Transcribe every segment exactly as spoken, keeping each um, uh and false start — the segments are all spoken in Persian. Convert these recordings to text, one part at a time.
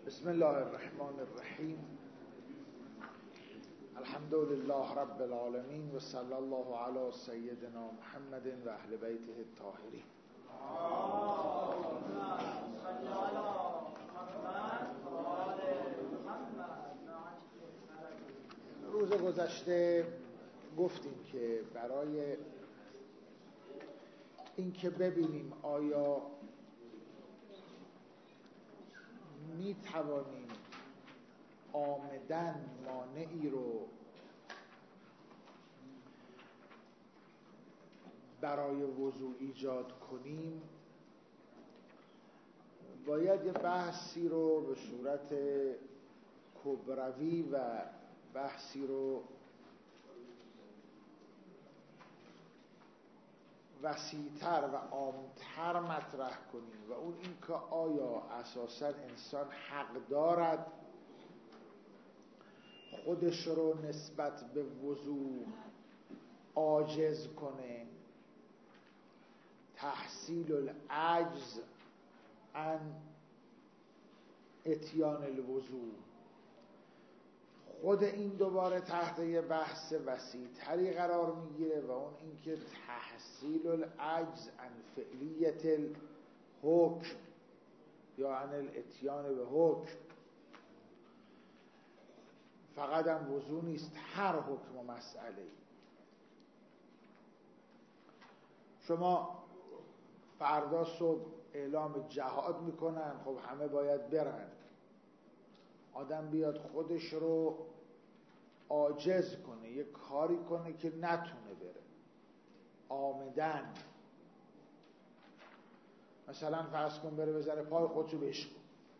بسم الله الرحمن الرحیم. الحمد لله رب العالمین و صلی الله علی سیدنا محمد و اهل بیته الطاهرین. روز گذشته گفتیم که برای اینکه ببینیم آیا می توانیم عامداً مانعی رو برای وضوء ایجاد کنیم، باید یه بحثی رو به صورت کبروی و بحثی رو وسیع‌تر و عام‌تر مطرح کنیم و اون این که آیا اساساً انسان حق دارد خودش رو نسبت به وضوء عاجز کنه، تحصیل العجز عن اتیان الوضوء. خود این دوباره تحت یه بحث وسیع‌تری قرار میگیره و اون اینکه تحصیل العجز عن فعلیت الحکم یا عن الاتیان به حکم. فقط هم وضوء نیست، هر حکم و مسئله. شما فردا صبح اعلام جهاد میکنن، خب همه باید برن. آدم بیاد خودش رو عاجز کنه، یه کاری کنه که نتونه بره عامدن. مثلا فرض کن بره بزنه پای خودشو بشکن،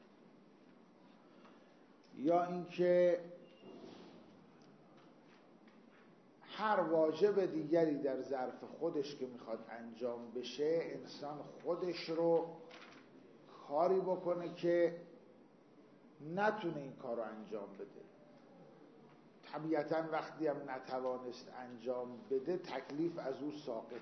یا اینکه هر واجب دیگری در ظرف خودش که میخواد انجام بشه، انسان خودش رو کاری بکنه که نتونه این کار رو انجام بده. طبیعتاً وقتی هم نتوانست انجام بده تکلیف از او ساقط.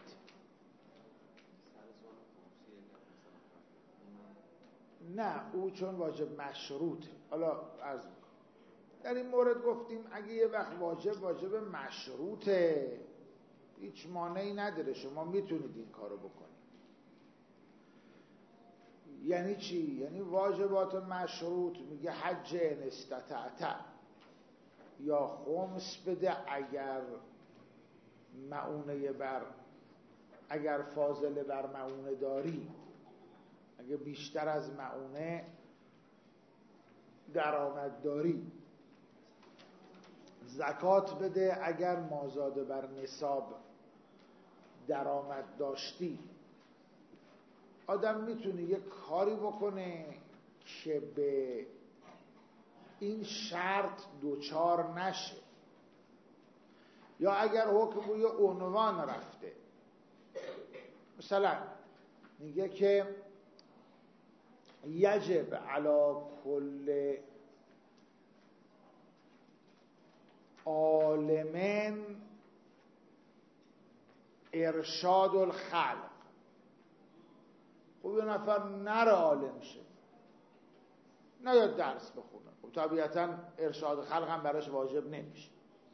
نه، او چون واجب مشروطه. حالا عرض میکنم در این مورد گفتیم اگه یه وقت واجب واجب مشروطه، هیچ مانعی نداره، شما میتونید این کارو بکنید. یعنی چی؟ یعنی واجبات مشروط میگه حج ان استطعت، یا خمس بده اگر معونه بر اگر فاضله بر معونه داری، اگه بیشتر از معونه درآمد داری. زکات بده اگر مازاد بر نصاب درآمد داشتی. آدم میتونه یه کاری بکنه که به این شرط دوچار نشه. یا اگر حکم روی عنوان رفته، مثلا میگه که یجب علی کل عالم ارشاد الخلق. خب یه نفر نره عالم شه، نیاد درس بخونه، خب طبیعتا ارشاد خلق هم براش واجب نمیشه.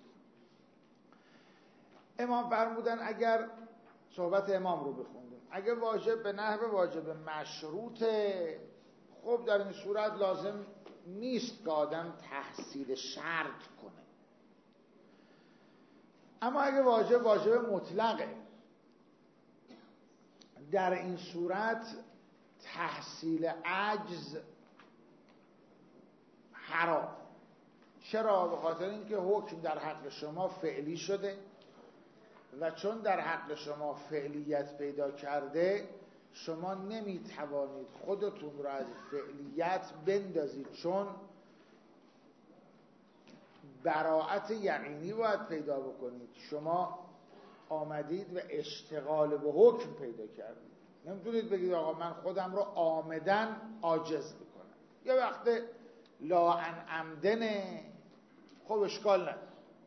امام فرمودن اگر صحبت امام رو بخوندیم، اگه واجب به نحو واجب مشروطه، خب در این صورت لازم نیست که آدم تحصیل شرط کنه. اما اگه واجب واجب مطلقه، در این صورت تحصیل عجز حرام. چرا؟ به خاطر اینکه حکم در حق شما فعلی شده و چون در حق شما فعلیت پیدا کرده، شما نمیتوانید خودتون رو از فعلیت بندازید، چون براءت یقینی باید پیدا بکنید. شما آمدید و اشتغال به حکم پیدا کردید. نمیتونید بگید آقا من خودم رو عامداً عاجز میکنم. یه وقت لا ان عمدنه، خب اشکال نداره.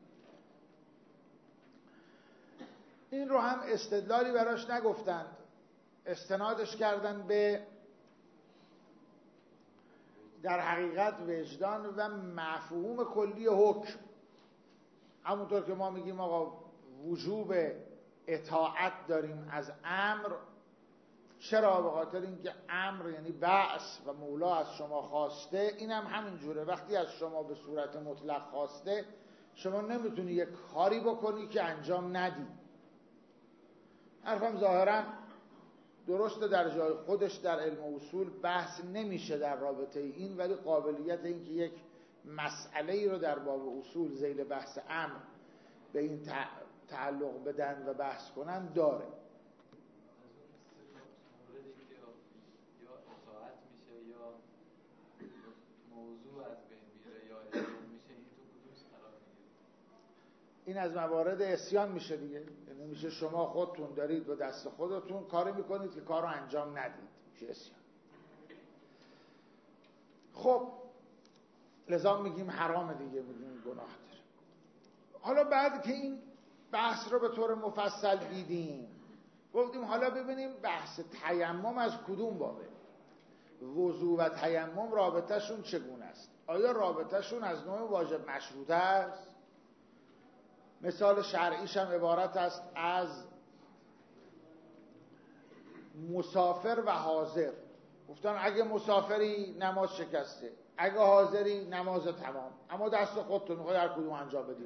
این رو هم استدلالی براش نگفتند، استنادش کردن به در حقیقت وجدان و مفهوم کلی حکم، همونطور که ما میگیم آقا وجوب اطاعت داریم از امر. چرا؟ به خاطر اینکه امر یعنی بعث و مولا از شما خواسته. این هم همین جوره، وقتی از شما به صورت مطلق خواسته شما نمیتونی یک کاری بکنی که انجام ندی. حرفم ظاهرا درسته در جای خودش در علم اصول بحث نمیشه در رابطه این، ولی قابلیت این که یک مسئله ای رو در باب اصول ذیل بحث امر به این تعلق بدن و بحث کنن داره. یا اطاعت میشه یا موضوع از بین میره یا اسیان میشه، این تو کدوم قرار میگیره؟ این از موارد اسیان میشه دیگه، یعنی میشه شما خودتون دارید با دست خودتون کاری میکنید که کار رو انجام ندید، میشه اسیان. خب لذا میگیم حرام دیگه، میگیم گناه داره. حالا بعد که این بحث رو به طور مفصل دیدیم، گفتیم حالا ببینیم بحث تیمم از کدوم بابه، وضو و تیمم رابطهشون چگونه است. آیا رابطهشون از نوع واجب مشروطه است؟ مثال شرعیش هم عبارت است از مسافر و حاضر. گفتن اگه مسافری نماز شکسته، اگه حاضری نماز تمام، اما دست خودتون میخوای هر کدوم انجام بدی.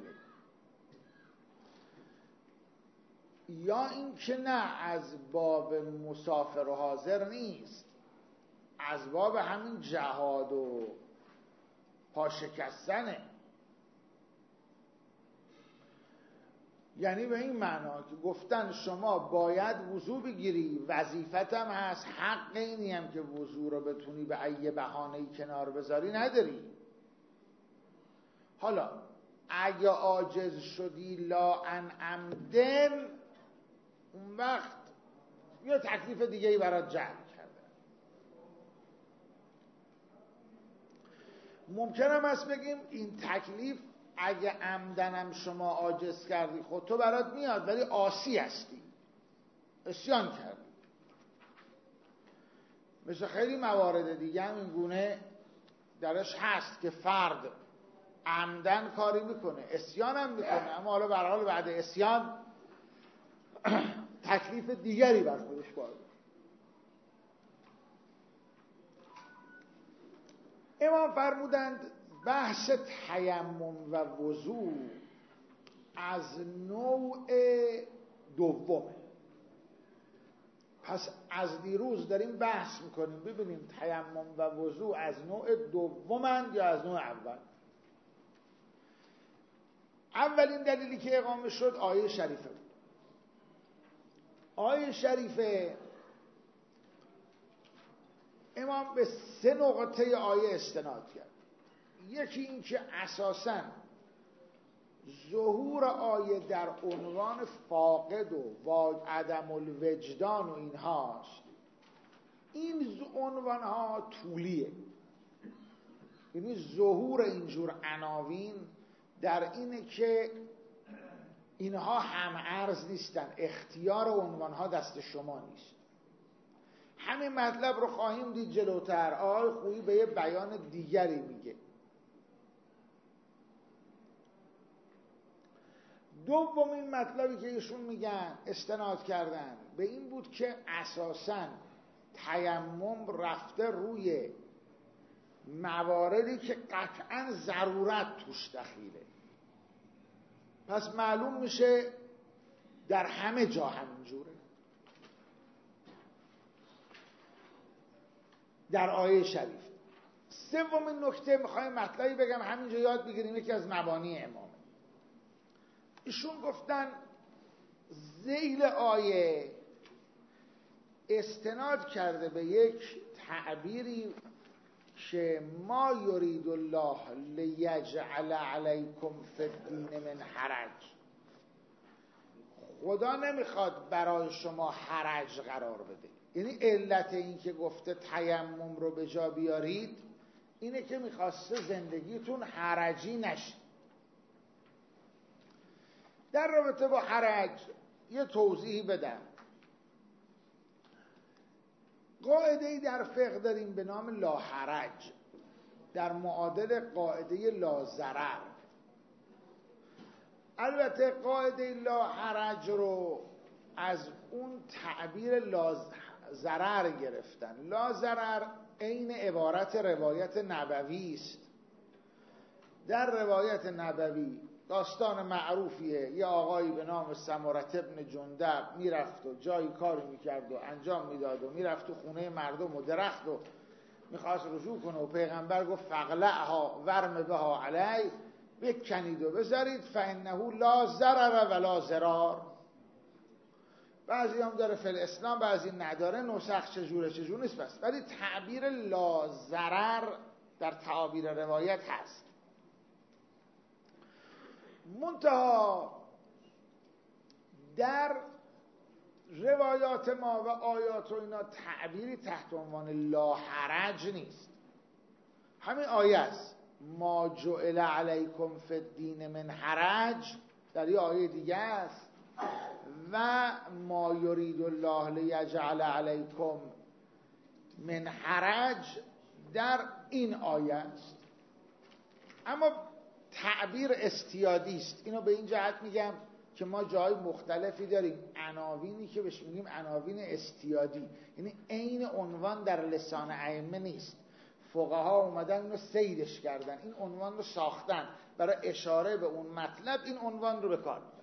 یا این که نه، از باب مسافر و حاضر نیست، از باب همین جهاد و پاشکستنه. یعنی به این معنا که گفتن شما باید وضو بگیری، وظیفتم هست، حق اینی هم که وضو رو بتونی به ای بهانه‌ای کنار بذاری نداری. حالا اگه عاجز شدی لا ان عمدن، اون وقت یه تکلیف دیگه ای برات جعل کرده. ممکنم است بگیم این تکلیف اگه عمدنم شما عاجز کردی خود تو برات میاد، ولی عاصی هستی، عصیان کردی. مثل خیلی موارد دیگه هم این گونه درش هست که فرد عمدن کاری میکنه، عصیان هم میکنه، اما حالا به هر حال بعد عصیان تکلیف دیگری بر خودش وارد. امام فرمودند بحث تیمم و وضو از نوع دومه. پس از دیروز داریم بحث میکنیم ببینیم تیمم و وضو از نوع دومند یا از نوع اول. اولین دلیلی که اقامه شد آیه شریفه بود. آیه شریفه امام به سه نقطه آیه استناد کرد. یکی این که اساساً ظهور آیه در عنوان فاقد و عدم الوجدان و اینهاست. این عنوان ها طولیه، یعنی ظهور اینجور عناوین در اینه که اینها هم ارز نیستن، اختیار عنوان ها دست شما نیست. همین مطلب رو خواهیم دید جلوتر. آقای خویی به یه بیان دیگری میگه. دومین مطلبی که ایشون میگن استناد کردن به این بود که اساساً تیمم رفته روی مواردی که قطعاً ضرورت توش دخیله. پس معلوم میشه در همه جا همینجوره. در آیه شریف سومین نکته میخوایم مطلبی بگم همینجا یاد بگیریم، یکی از مبانی امامه. ایشون گفتن ذیل آیه استناد کرده به یک تعبیری که ما یرید الله لیجعل علیکم فی الدین من حرج. خدا نمیخواد برای شما حرج قرار بده. یعنی علت این که گفته تیمم رو به جا بیارید اینه که میخواسته زندگیتون حرجی نشه. در رابطه با حرج یه توضیحی بدم. قاعده‌ای در فقه داریم به نام لا حرج. در معادل قاعده لا ضرر. البته قاعده لا حرج رو از اون تعبیر لا ضرر گرفتن. لا ضرر عین عبارت روایت نبوی است. در روایت نبوی داستان معروفیه، یه آقایی به نام سمره ابن جندب میرفت و جایی کاری میکرد و انجام میداد و میرفت تو خونه مردم و درخت و میخواست رجوع کنه و پیغمبر گفت فقلعها ورم بها علی، بکنید و بذارید فانه لا ضرر ولا ضرار. بعضی هم داره فی الاسلام، بعضی نداره، نسخ چجوره چجور نیست بس، ولی تعبیر لا ضرر در تعابیر روایت هست. منتها در روایات ما و آیات و اینا تعبیری تحت عنوان لا حرج نیست. همین آیه است، ما جعل علیکم فی الدین من حرج، در یه آیه دیگه است، و ما یرید الله لیجعل علیکم من حرج در این آیه است. اما تعبیر استیادی است. اینو به این جهت میگم که ما جای مختلفی داریم، عناوینی که بهش میگیم عناوین استیادی، یعنی عین عنوان در لسان ائمه نیست. فقها اومدن اینو سیدش کردن، این عنوان رو ساختن برای اشاره به اون مطلب، این عنوان رو به کار میبرن.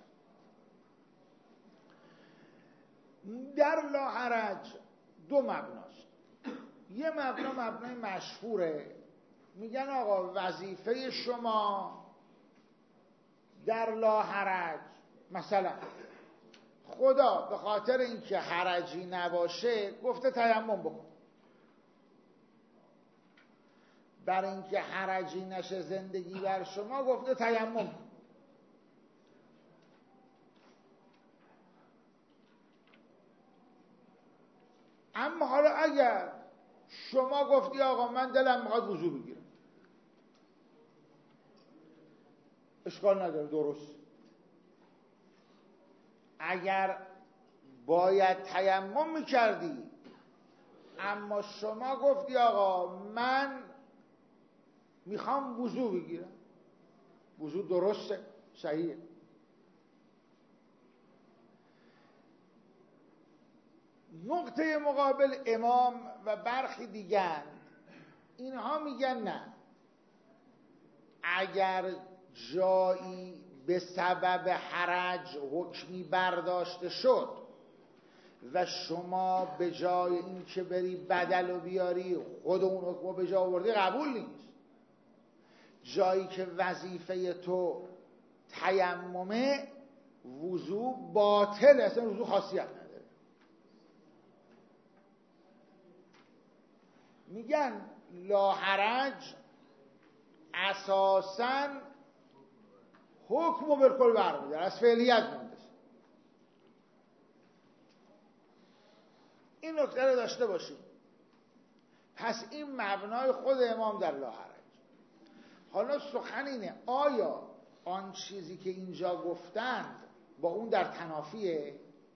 در لا حرج دو مبناست. یه مبنا مبنای مشهوره، میگن آقا وظیفه شما در لا حرج، مثلا خدا به خاطر اینکه حرجی نباشه گفته تیمم بکن، برای اینکه حرجی نشه زندگی بر شما گفته تیمم کن. اما حالا اگر شما گفتی آقا من دلم میخواد وضو بگیرم، اشکال نداره، درست. اگر باید تیمم میکردی اما شما گفتی آقا من میخوام وضو بگیرم، وضو درسته، صحیحه. نقطه مقابل امام و برخی دیگر اینها میگن نه، اگر جایی به سبب حرج حکمی برداشته شد و شما به جای این که بری بدل و بیاری خود اون حکم به جا آوردی، قبول نیست. جایی که وظیفه تو تیممه، وضو باطل، اصلا وضو خاصیت نداره. میگن لا حرج اساساً حکم رو بالکل برمی‌داره، از فعلیت میندازه. این نکته رو داشته باشیم. پس این مبنای خود امام در لا حرج. حالا سخن اینه آیا آن چیزی که اینجا گفتند با اون در تنافیه؟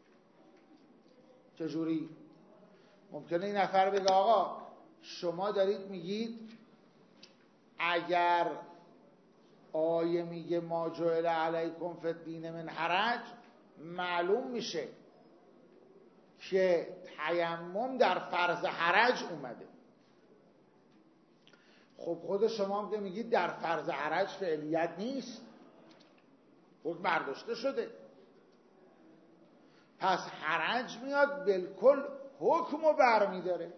چجوری؟ ممکنه این نفر بگه آقا شما دارید میگید اگر آیه میگه ما جعل علیکم فی الدین من حرج، معلوم میشه که تیمم در فرض حرج اومده. خب خود شما هم که میگید در فرض حرج فعلیت نیست، حکم برداشته شده، پس حرج میاد بالکل حکم رو برمیداره.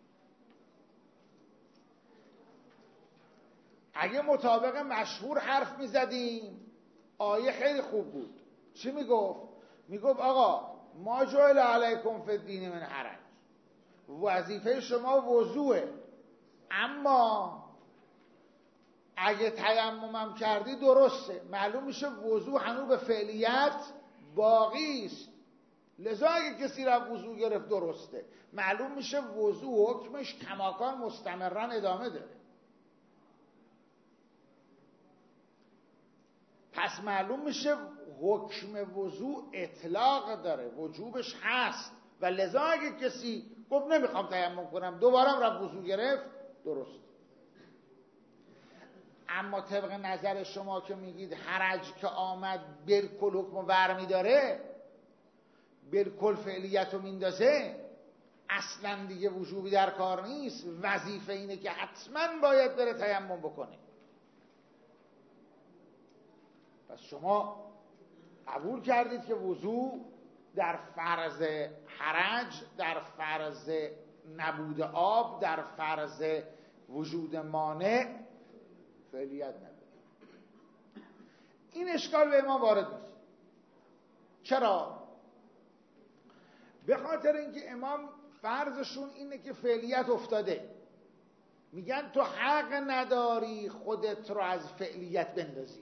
اگه مطابق مشهور حرف میزدیم آیه خیلی خوب بود. چی میگفت؟ میگفت آقا ما جعل علیکم فی الدین من حرج، وظیفه شما وضوئه، اما اگه تیممم کردی درسته، معلوم میشه وضو هنوز به فعلیت باقی است، لذا اگه کسی را وضو گرفت درسته، معلوم میشه وضو حکمش کماکان مستمرا ادامه داره. پس معلوم میشه حکم وضو اطلاق داره، وجوبش هست، و لذا اگه کسی گفت نمیخوام تیمم کنم دوباره را وضو گرفت درست. اما طبق نظر شما که میگید حرج که آمد بالکل حکم و ورمی داره، بالکل فعلیت رو میندازه، اصلا دیگه وجوبی در کار نیست، وظیفه اینه که حتما باید بره تیمم بکنه. پس شما قبول کردید که وضوء در فرض حرج، در فرض نبود آب، در فرض وجود مانع فعلیت نداره. این اشکال به ما وارد نیست. چرا؟ به خاطر اینکه امام فرضشون اینه که فعلیت افتاده. میگن تو حق نداری خودت رو از فعلیت بندازی.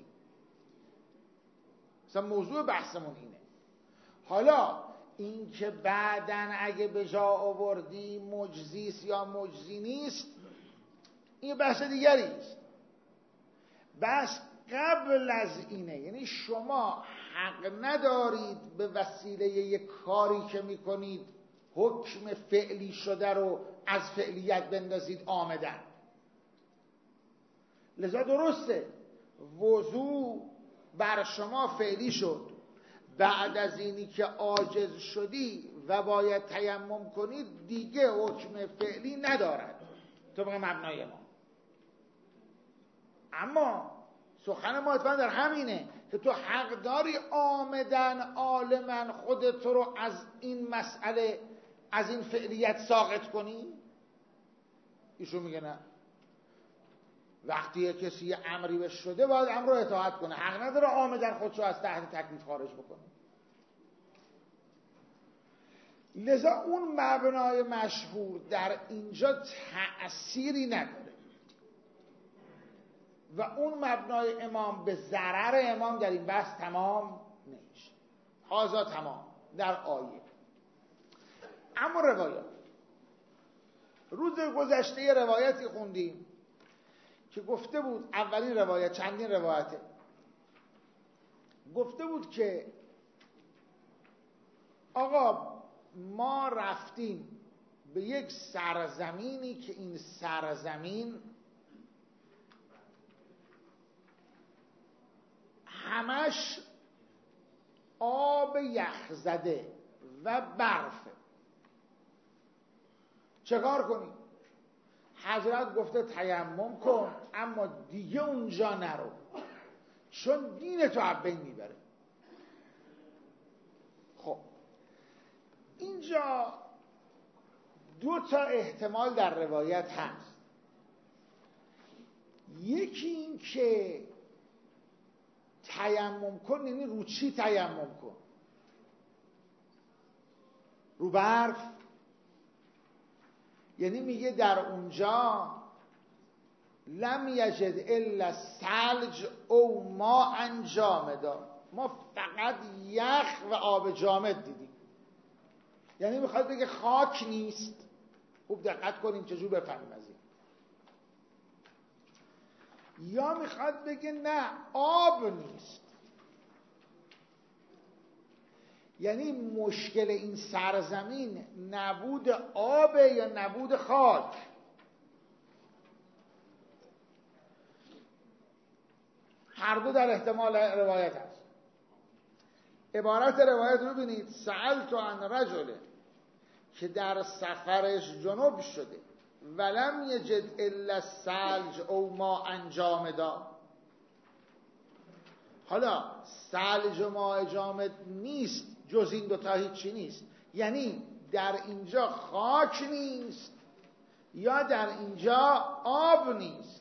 مثلا موضوع بحثمون اینه. حالا این که بعدن اگه به جا آوردی مجزیست یا مجزی نیست، این بحث دیگری است. بس قبل از اینه، یعنی شما حق ندارید به وسیله یک کاری که میکنید حکم فعلی شده رو از فعلیت بندازید آمدن. لذا درسته وضوع بر شما فعلی شد، بعد از اینی که عاجز شدی و باید تیمم کنید دیگه حکم فعلی ندارد طبق مبنای ما. اما سخن ما اتفاقا در همینه که تو حق داری آمدن عالماً خودت رو از این مسئله، از این فعلیت ساقط کنی. ایشون میگه نه، وقتی کسی امری بهش شده باید امر رو اطاعت کنه، حق نداره آمدن خودشو از تحت تکلیف خارج بکنه. لذا اون مبنای مشهور در اینجا تأثیری نداره و اون مبنای امام به ضرر امام در این بحث تمام نمیشه. هازا تمام در آیه. اما روایات، روز گذشته یه روایتی خوندیم که گفته بود، اولین روایت، چندین روایته، گفته بود که آقا ما رفتیم به یک سرزمینی که این سرزمین همش آب یخ زده و برفه، چه کار کنیم؟ حضرت گفته تیمم کن، اما دیگه اونجا نرو چون دین تو از بین میبره. خب اینجا دو تا احتمال در روایت هست. یکی این که تیمم کن یعنی رو چی تیمم کن؟ رو برف؟ یعنی میگه در اونجا لم یجد الا ثلج او ماء جامدا، ما فقط یخ و آب جامد دیدیم. یعنی میخواد بگه خاک نیست. خوب دقت کنیم چجور بفهمیم از این. یا میخواد بگه نه آب نیست، یعنی مشکل این سرزمین نبود آب یا نبود خاک. هر دو در احتمال روایت هست. عبارت روایت رو ببینید، سألت عن رجل که در سفرش جنوب شده ولم یجد الا الثلج او ماء جامدا. حالا ثلج و ماء جامد نیست، جز این دو تا هیچی نیست. یعنی در اینجا خاک نیست یا در اینجا آب نیست.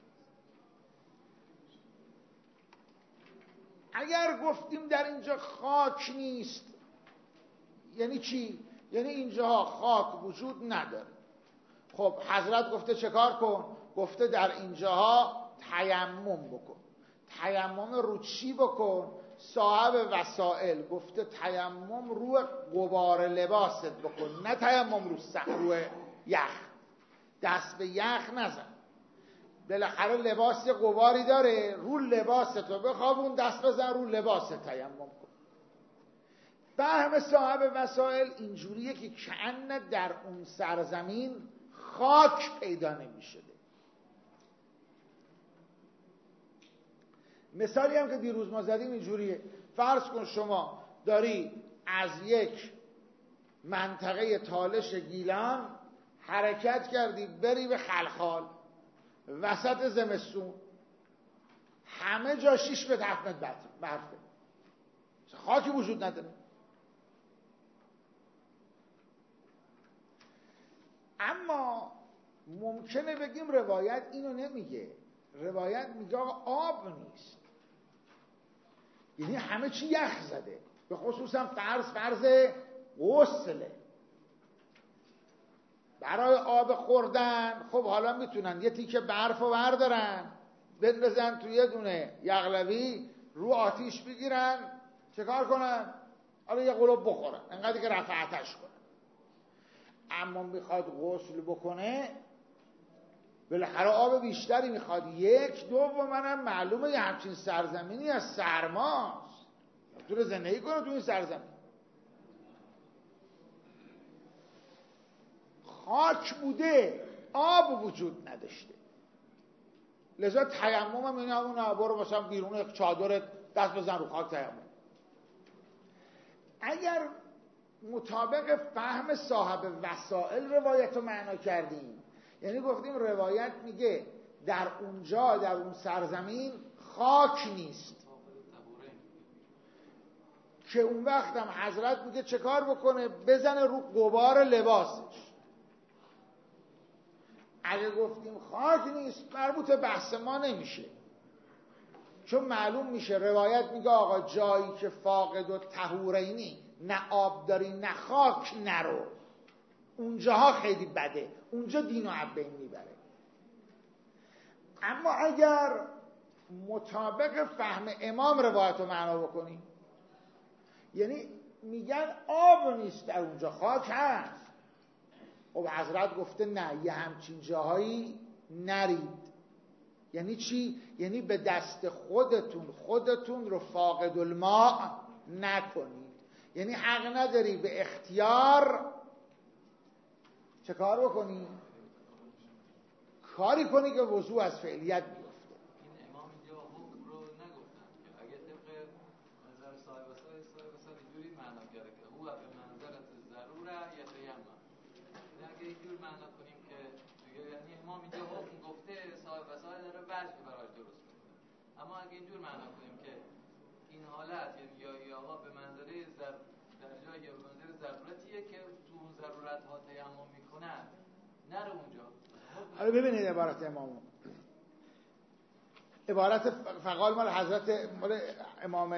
اگر گفتیم در اینجا خاک نیست یعنی چی؟ یعنی اینجا خاک وجود نداره. خب حضرت گفته چه کار کن؟ گفته در اینجاها تیمم بکن. تیمم رو چی بکن؟ صاحب وسائل گفته تیمم رو غبار لباست بکن، نه تیمم رو رو یخ. دست به یخ نزن، بالاخره لباس غباری داره، رو لباست رو بخوابون، دست بزن رو لباس تیمم کن. فهم صاحب وسائل اینجوریه که کأن در اون سرزمین خاک پیدا نمی شده. مثالی هم که دیروز ما زدیم اینجوریه. فرض کن شما داری از یک منطقه تالش گیلان حرکت کردی بری به خلخال وسط زمستون، همه جا شیش به هفت متر برفه، خاکی وجود نداره. اما ممکنه بگیم روایت اینو نمیگه، روایت میگه آب نیست، یعنی همه چی یخ زده، به خصوصا فرض فرض غسله. برای آب خوردن خب حالا میتونن یه تیکه برف رو بردارن بندازن توی یه دونه یغلبی رو آتیش بگیرن چه کار کنن؟ حالا یه قلوب بخورن انقدر که رفع آتش کنن. اما میخواد غسل بکنه بالاخره آب بیشتری میخواد. یک دوم منم معلومه یه همچین سرزمینی از سرماست، تو رو زندگی کنه تو این سرزمین. خاک بوده آب وجود نداشته، لذا تیمم هم اینه همون برو مثلا بیرون یک چادر دست بزن رو خاک تیمم. اگر مطابق فهم صاحب وسائل روایت رو معنا کردیم، یعنی گفتیم روایت میگه در اونجا در اون سرزمین خاک نیست، که اون وقت هم حضرت میگه چه کار بکنه؟ بزنه رو غبار لباسش. اگه گفتیم خاک نیست مربوط بحث ما نمیشه، چون معلوم میشه روایت میگه آقا جایی که فاقد و طهورینی، نه آب داری نه خاک نرو، اونجاها خیلی بده، اونجا دین و عبین میبره. اما اگر مطابق فهم امام روایت رو معنا بکنیم، یعنی میگن آب نیست در اونجا خاک هست، خب حضرت گفته نه یه همچین جاهایی نرید. یعنی چی؟ یعنی به دست خودتون خودتون رو فاقد الماء نکنید، یعنی حق نداری به اختیار چه کار بکنی؟ کاری کنی که وضوع از فعلیت بیفته. این امام اینجا حکم رو نگفتن که اگه طبق نظر صاحب وسائل صاحب وسائل اینجوری معنا کرده که هو به منزلت ضروره یتیمم، یعنی اگه اینجور معنا کنیم که یعنی امام اینجا حکم گفته صاحب وسائل داره وجه براش درست میکنه. اما اگه اینجور معنا کنیم که این حالت یعنی یا یا آقا به منزله ضرر در جای به منزله ضرورتیه که تو اون ضرورت ها تیمم میکنن نره اونجا. حالا ببینید عبارت امامو، عبارت فقال مال حضرت مال امام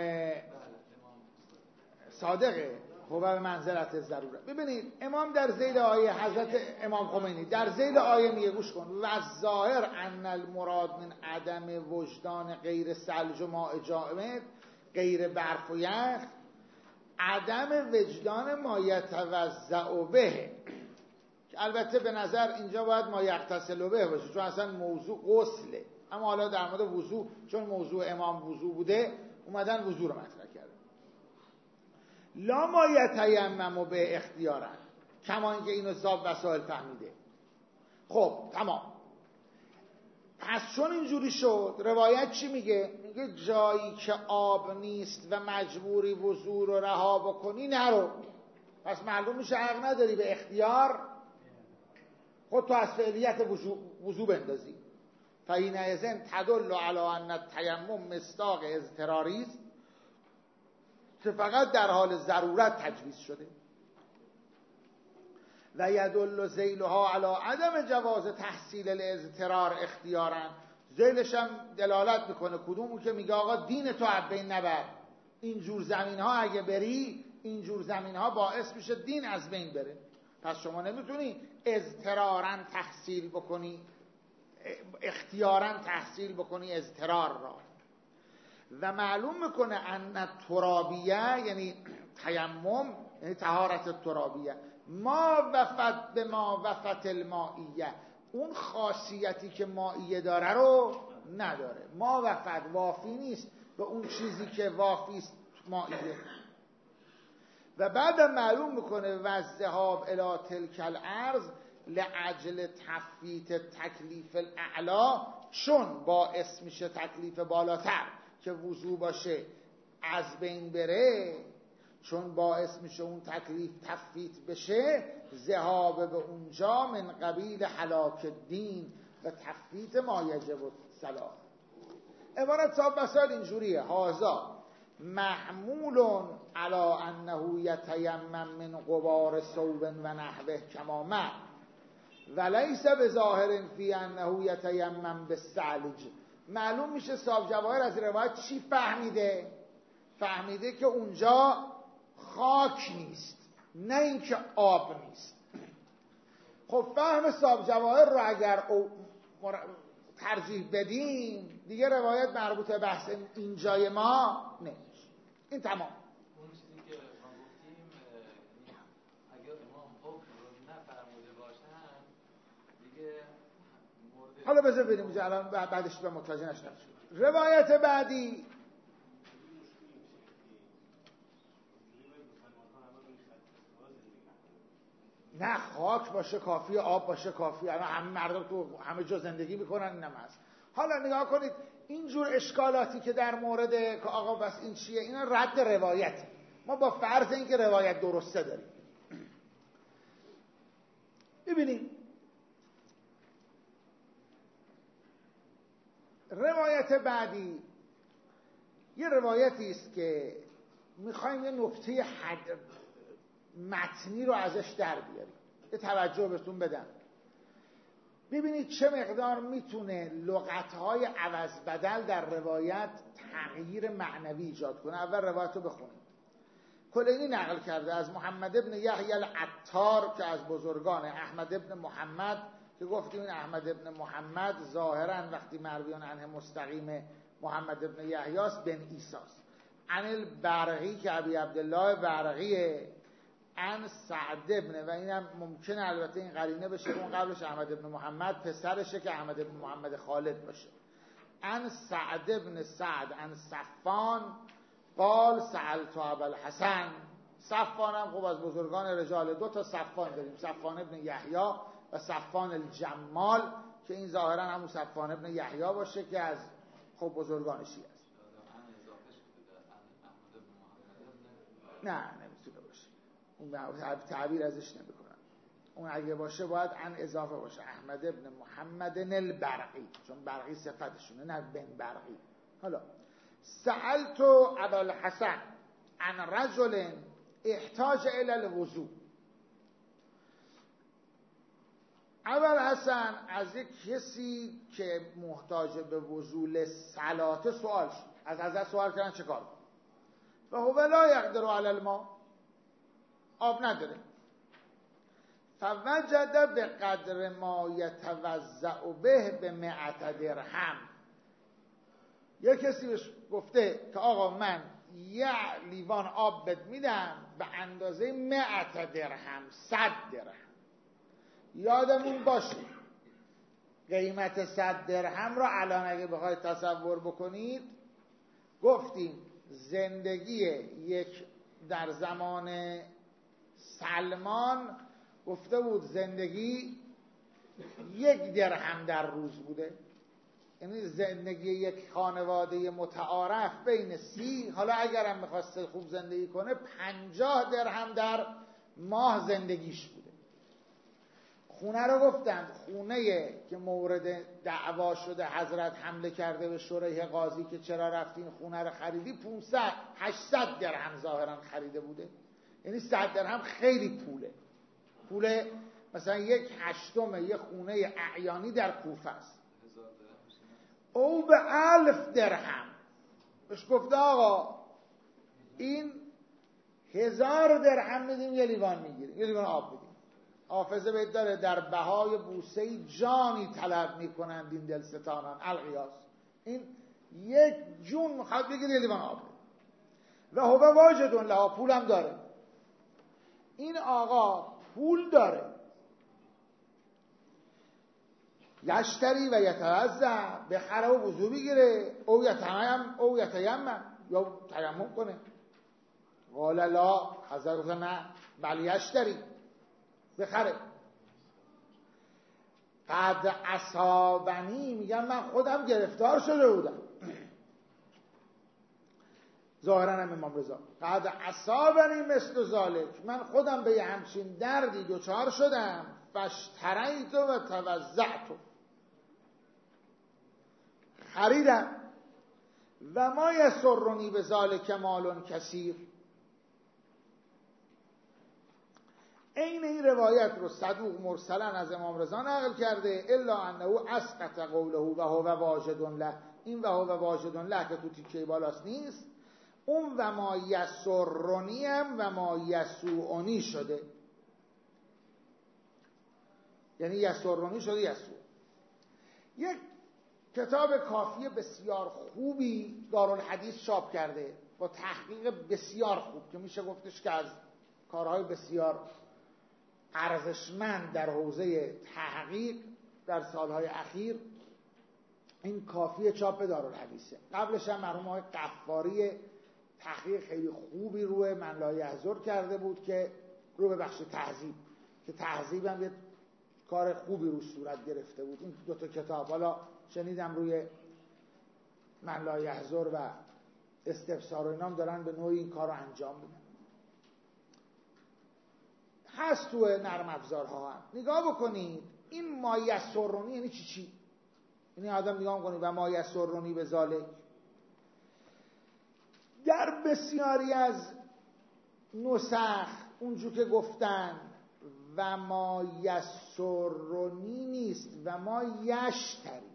صادقه، خب به منزلت ضروره. ببینید امام در ذیل آیه حضرت امام خمینی در ذیل آیه میگه گوش کن و ظاهر ان المراد من عدم وجدان غیر ثلج و ماء جامد غیر برف و یخ عدم وجدان ما یتوضأ به، که البته به نظر اینجا باید ما یغتسل به باشه چون اصلا موضوع غسله، اما حالا در مورد وضوع چون موضوع امام وضوع بوده اومدن وضوع رو مطرح کردن. لا ما یتیمم به اختیارن، کما اینکه اینو صاحب وسائل فهمیده. خب تمام. پس چون اینجوری شد روایت چی میگه؟ میگه جایی که آب نیست و مجبوری وضوع رو رها بکنی نرو. پس معلوم میشه حق نداری به اختیار خود تو از فعلیت وضوع بندازی. فحینئذ تدل علی ان التیمم مصداق اضطراری است که فقط در حال ضرورت تجویز شده و یدل ذیلها علی عدم جواز تحصیل الاضطرار اختیارا. ذیلش هم دلالت میکنه کدومو که میگه آقا دین تو عبین نبر، اینجور زمین ها اگه بری اینجور زمین ها باعث میشه دین از بین بره، پس شما نمیتونی اضطرارا تحصیل بکنی، اختیارا تحصیل بکنی اضطرار را. و معلوم میکنه ان ترابیه یعنی تیمم یعنی طهارت ترابیه ما وفت به ما وفت المائیه، اون خاصیتی که مائیه داره رو نداره. ما وفت وافی نیست به اون چیزی که وافی است مائیه. و بعد معلوم میکنه وذهاب الی تلک الارض لعجل تفویت تکلیف الاعلا، چون باعث میشه تکلیف بالاتر که وضو باشه از بین بره، چون باعث میشه اون تکلیف تفویت بشه، ذهاب به اونجا من قبیل هلاک الدین و تفویت ما یجب الصلاة. عبارت صاحب مسائل اینجوریه: هازا محمول علی انه یتیمم من غبار ثوب و نحوه کما مر ولیس بظاهر فی انه یتیمم بالثلج. معلوم میشه صاحب جواهر از روایت چی فهمیده؟ فهمیده که اونجا خاک نیست، نه اینکه آب نیست. خب فهم صاحب جواهر رو اگر ترجیح بدیم دیگه روایت مربوط به بحث اینجای ما نمیشه. این تمام. اون چیزی که ما گفتیم اگر امام حکم رو نفرموده باشن دیگه مورد. حالا بذار بریم اینجا الان بعدش به متوجه نشدم. روایت بعدی نه خاک باشه کافی، آب باشه کافی. الان همه مردم تو همه جا زندگی میکنن، اینم هست. حالا نگاه کنید اینجور اشکالاتی که در مورد که آقا بس این چیه، اینا رد روایت. ما با فرض اینکه روایت درسته داریم. ببینیم روایت بعدی یه روایتی است که میخوایم یه نکته حد متنی رو ازش در بیاریم. یه توجه بهتون بدم. ببینید چه مقدار میتونه لغتهای عوض بدل در روایت تغییر معنوی ایجاد کنه. اول روایت رو بخونیم. کلینی نقل کرده از محمد ابن یحیی العطار که از بزرگان احمد ابن محمد، که گفتیم این احمد ابن محمد ظاهرا وقتی مرویان عنه مستقیم محمد ابن یحیی است بن عیسی است. عن البرقی که ابی عبدالله برقیه، عن سعد ابن، و اینم ممکنه البته این قرینه بشه اون قبلش احمد ابن محمد پسرشه که احمد ابن محمد خالد باشه. عن سعد ابن سعد عن صفان قال سألت ابا الحسن. صفان هم خب از بزرگان رجال، دو تا صفان داریم، صفان ابن یحیی و صفان الجمال، که این ظاهرا همون صفان ابن یحیی باشه که از خب بزرگان شیعه است. نه نمیتونه باشه، اون تعبیر ازش نمیکنن. اون اگه باشه باید ان اضافه باشه، احمد ابن محمد البرقی، چون برقی صفتشونه نه بن برقی. حالا سألت ابا الحسن عن رجل احتاج الى الوضوء. ابا الحسن از یک کسی که محتاج به وضوء للصلاه سوال شد. از حضرت سوال کردن چه کار؟ و هو لا یقدر علی الماء، آب نداره. فوجد به قدر ما یتوضع به به مئت درهم. یک کسی بهش گفته که آقا من یه لیوان آب بد میدم به اندازه مئت درهم، صد درهم. یادمون باشه قیمت صد درهم رو الان اگه بخواید تصور بکنید، گفتیم زندگی یک در زمان سلمان گفته بود زندگی یک درهم در روز بوده. یعنی زندگی یک خانواده متعارف بین سی، حالا اگرم میخواست خوب زندگی کنه پنجاه درهم در ماه زندگیش بوده. خونه رو گفتم، خونه که مورد دعوا شده حضرت حمله کرده به شریح قاضی که چرا رفتین خونه رو خریدی، پانصد هشتصد درهم ظاهرا خریده بوده. یعنی صد درهم خیلی پوله. پول مثلا یک هشتم یه خونه اعیانی در کوفه است. او به الف درهم بهش گفته آقا این هزار درهم میدیم یه لیوان میگیریم، یه لیوان آب میدیم. حافظه بهت داره در بهای بوسه جانی طلب میکنند این دلستانان القیاس. این یک جون میخواد بگیر یه لیوان آب. و هو واجدون لها، پولم داره. این آقا پول داره، یشتری و یتوضع، بخره و وضو بگیره، او یتیمم او یتیمم یا تیمم کنه. قال لا، حضرت گفتن نه بل یشتری، بخره. قد اصابنی، میگم من خودم گرفتار شده بودم. ظاهرا هم امام رضا قد اصابنی مثل ذالک، من خودم به همچین دردی دوچار شدم، فاشتریت و توزعت، خریدم، و ما یسرنی به ذالک مال کثیر. این این روایت رو صدوق مرسلا از امام رضا نقل کرده، الا انه اسقط قوله و هو واجد له. این و هو واجد له که تو تیکه بالاست نیست، اون و ما یسرنی هم و ما یسوعنی شده، یعنی یسرنی شده یسوع. یک کتاب کافی بسیار خوبی دارالحدیث چاپ کرده با تحقیق بسیار خوب که میشه گفتش که از کارهای بسیار ارزشمند در حوزه تحقیق در سالهای اخیر این کافی چاپ دارالحدیثه. قبلش هم مرحوم آقای قفاری تحقیق خیلی خوبی روی من لا یحضر کرده بود که رو به بخش تهذیب، که تهذیب هم یه کار خوبی رو صورت گرفته بود. این دو تا کتاب حالا شنیدم روی من لا یحضر و استفسار و اینام دارن به نوعی این کار رو انجام میدن. هست تو نرم افزارها هم نگاه بکنید. این ما یسرنی یعنی چی چی؟ یعنی آدم نگاه کنید و ما یسرنی به ذالک، در بسیاری از نسخ اونجور که گفتن و ما یسرنی نیست و ما یشتری.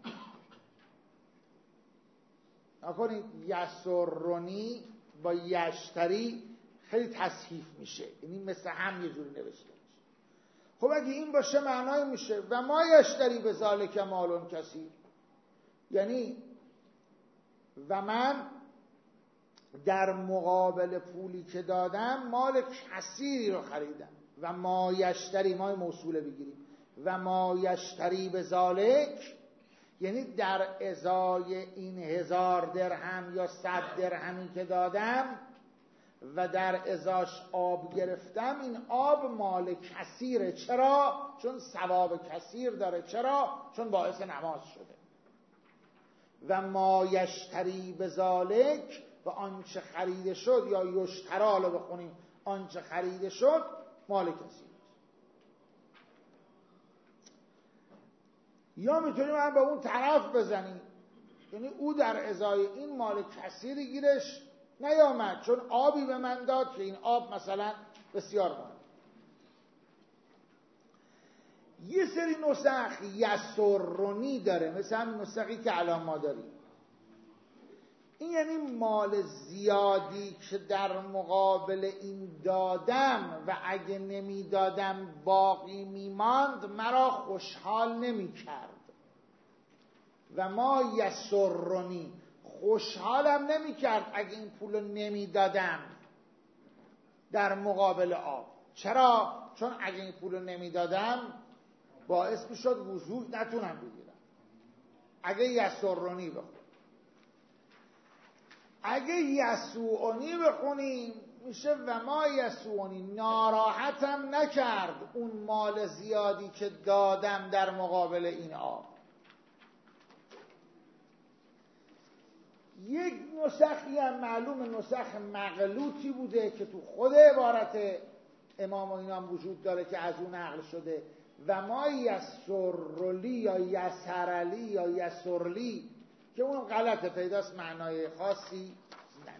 نکنید یسرنی با یشتری خیلی تصحیف میشه، یعنی مثل هم یه جوری نوشته میشه. خب اگه این باشه معنای میشه و ما یشتری به ذالک مال کثیر، یعنی و من در مقابل پولی که دادم مال کثیری رو خریدم. و ما یشتری، ما موصوله بگیریم، و ما یشتری به ذالک یعنی در ازای این هزار درهم یا صد درهمی که دادم و در ازاش آب گرفتم، این آب مال کثیره. چرا؟ چون ثواب کثیر داره. چرا؟ چون باعث نماز شده. و ما یشتری به ذالک، و آنچه خریده شد، یا یشترا رو بخونیم آنچه خریده شد مال کثیر. یا میتونیم هم به اون طرف بزنیم، یعنی او در ازای این مال کثیری گیرش نیامد، چون آبی به من داد که این آب مثلا بسیار مهم. یه سری نسخ یسرنی داره، مثل همین نسخی که الان ما داریم. این یعنی مال زیادی که در مقابل این دادم و اگه نمی دادم باقی میماند مرا خوشحال نمی کرد. و ما یسرنی، خوشحالم نمی کرد اگه این پولو نمی دادم در مقابل آب. چرا؟ چون اگه این پولو نمی دادم باعث می شد وضوع نتونم بگیرم. اگه یسرنی بخون. اگه یسوعنی بخونیم میشه و ما یسوعنی، ناراحتم نکرد اون مال زیادی که دادم در مقابل این آب. یک نسخی هم معلوم نسخ مغلوطی بوده که تو خود عبارت امام و اینام وجود داره که از اون نقل شده. و ما یسرلی یا یسرلی یا یسرلی که اون غلطه، پیداست معنای خاصی نه.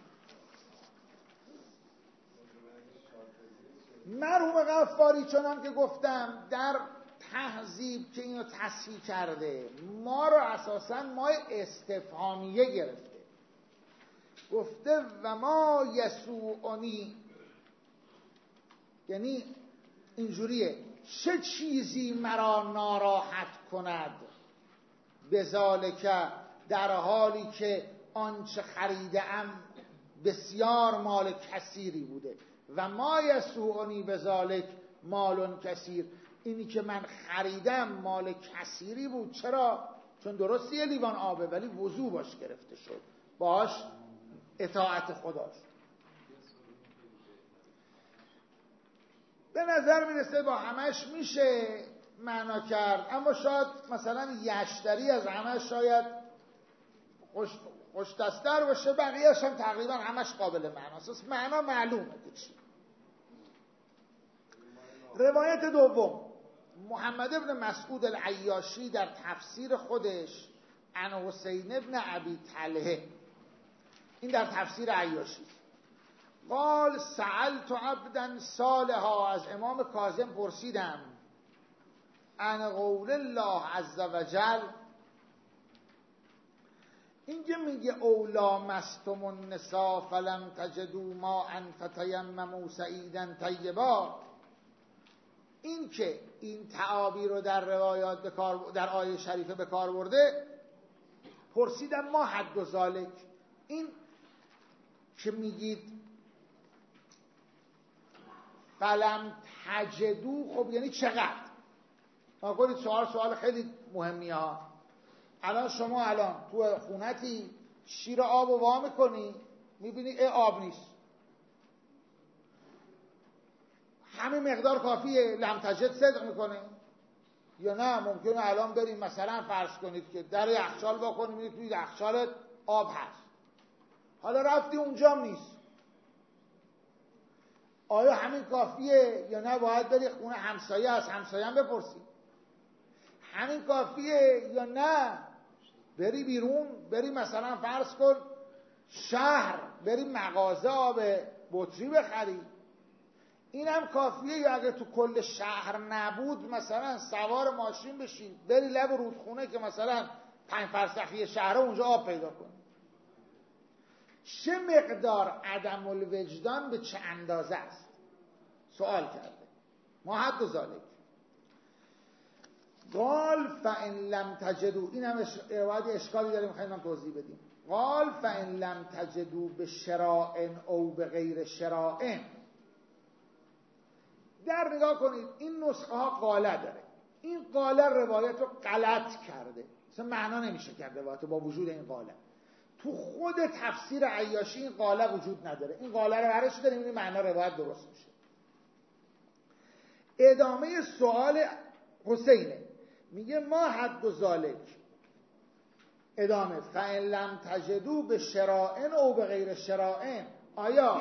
مرحوم غفاری چنان که گفتم در تهذیب که اینو تصحیح کرده، ما رو اساساً ما استفهامیه گرفته. گفته و ما یسوعنی، یعنی اینجوریه چه چیزی مرا ناراحت کند، بذالک در حالی که آنچه خریدم بسیار مال کثیری بوده. و ما یسوعنی بذالک مال کثیر، اینی که من خریدم مال کثیری بود. چرا؟ چون درست یه لیوان آبه ولی وضو باش گرفته شد، باش اطاعت خدا شد. به نظر میرسه با همش میشه معنا کرد، اما شاید مثلا یشتری از همش شاید خوش خوش دستر باشه، بقیه‌اش هم تقریبا همش قابل معناست. معنا معلومه که چی. روایت دوم، محمد ابن مسعود العیاشی در تفسیر خودش عن حسین ابن ابی طلحه، این در تفسیر عیاشی، قال سألت عبدا صالحا، از امام کاظم پرسیدم، عن قول الله عز وجل، این که میگه اولا مستم النساء فلم تجدوا ماء فتیمموا صعیدا طیبا، این که این تعابیر رو در روایات به کار، در آیه شریفه به کار برده، پرسیدم ما حد و ذالک، این که میگید فلم تجدو، خب یعنی چقدر؟ ما کنید سوال سوال خیلی مهمی ها. الان شما الان تو خونتی شیر آب رو وا میکنی، میبینی ای آب نیست، همین مقدار کافیه لم تجد صدق میکنه یا نه؟ ممکنه الان بریم مثلا فرض کنید که در یخچال وا کنیم، میبینید توی یخچالت آب هست، حالا رفتی اونجا نیست، آیا همین کافیه یا نه باید بری خونه همسایه از همسایه هم بپرسی همین کافیه یا نه بری بیرون، بری مثلا فرض کن شهر، بری مغازه آب بطری بخری، این هم کافیه یا اگه تو کل شهر نبود مثلا سوار ماشین بشین بری لب رودخونه که مثلا پنج فرسخی شهر اونجا آب پیدا کنی؟ چه مقدار عدم الوجدان به چه اندازه است؟ سوال کرده. ما حد و ذالک قال فان لم تجدوا، این هم روایت اشکالی داریم میخوایم توضیح بدیم. قال فان لم تجدوا بشراء او بغیر شراء، در نگاه کنید این نسخه ها قاله داره، این قاله روایت رو غلط کرده، مثلا معنا نمیشه کرد روایت با وجود این قاله. تو خود تفسیر عیاشی این قاله وجود نداره، این قاله رو برش داریم این معنا روایت درست میشه. ادامه سوال حسینه، میگه ما حد و ذالک، ادامه فان لم تجدوا بشراء او بغیر شراء، آیا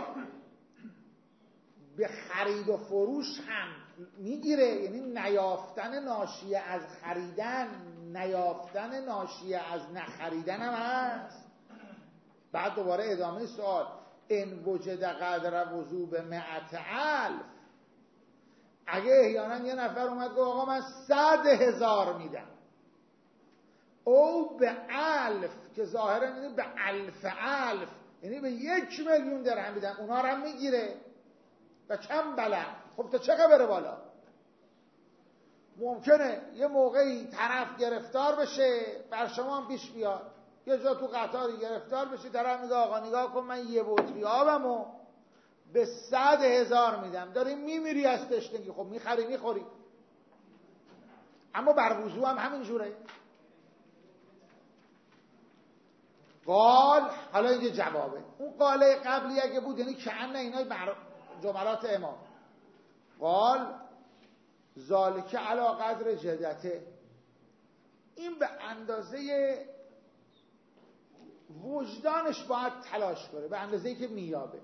به خرید و فروش هم میگیره؟ یعنی نیافتن ناشی از خریدن، نیافتن ناشی از نخریدن هم هست. بعد دوباره ادامه سوال، ان وجد قدر وضوع به مئت الف، اگه احیانا یه نفر اومد گفت آقا من صد هزار میدم، او به الف که ظاهرا یعنی به الف الف، یعنی به یک میلیون درهم میدم، اونا رو هم میگیره؟ و کم بلد، خب تا چقدر بره بالا؟ ممکنه یه موقعی طرف گرفتار بشه، بر شما هم پیش بیاد یه جا تو قطاری گرفتار بشه، طرف میگه آقا نگاه کن من یه بطری آبمو به صد هزار میدم، داری میمیری از تشنگی، خب میخری میخوری. اما بر وضوع هم همین جوره. قال، حالا اینجا جوابه، اون قاله قبلی اگه بود یعنی که ان اینای بر جملات امام، قال ذالک علی قدر جدته، این به اندازه وجدانش باید تلاش کنه، به اندازه‌ای که میابه،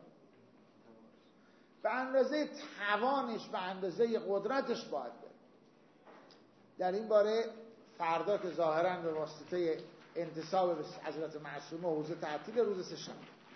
به اندازه توانش، به اندازه قدرتش باید بره. در این باره فردا که ظاهراً به واسطه انتساب به حضرت معصومه حوزه تعطیل روز سه‌شنبه